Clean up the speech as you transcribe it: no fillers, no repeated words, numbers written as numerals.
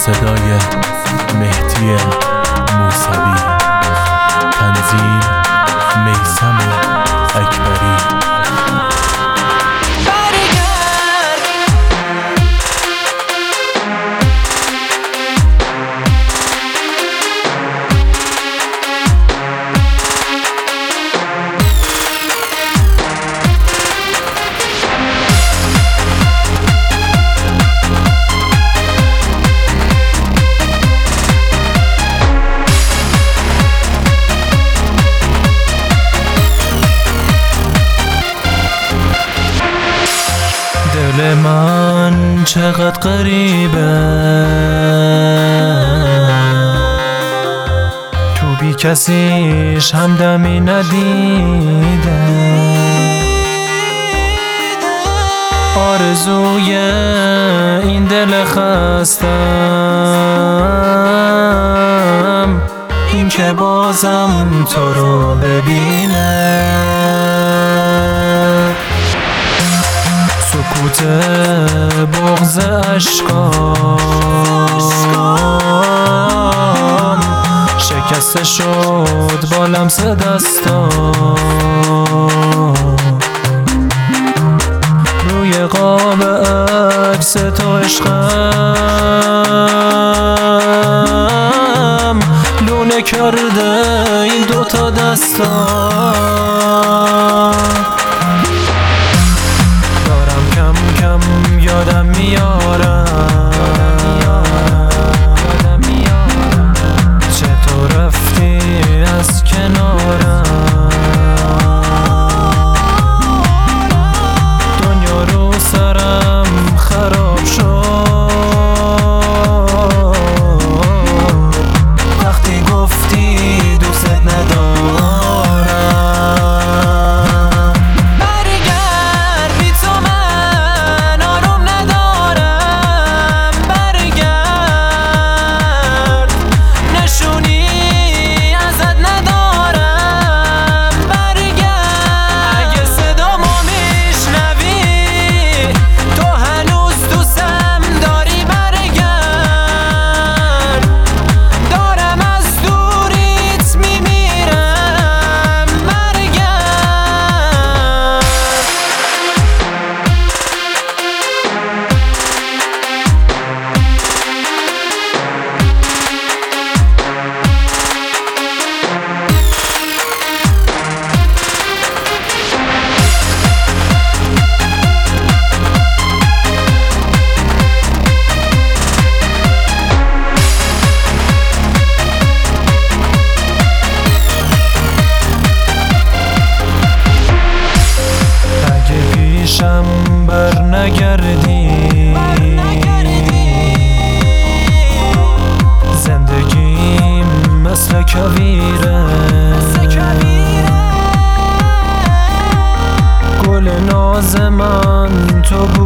صدای مهدی موسوی، تنظیم میثم اکبری. دل من چقدر غریبه، تو بی کسیش همدمی ندیده. آرزوی این دل خستم این که بازم تو رو ببینه. سکوت بغض اشکام شکسته شد با لمس دستام. روی قاب عکس تو عشقم لونه کرده این دوتا دستام. یادم میارم چطور رفتی از کنارم. دنیا رو سرم خراب شد وقتی گفتی دوست ندارم. بر نگردی زندگیم مثل کویره. گل ناز من تو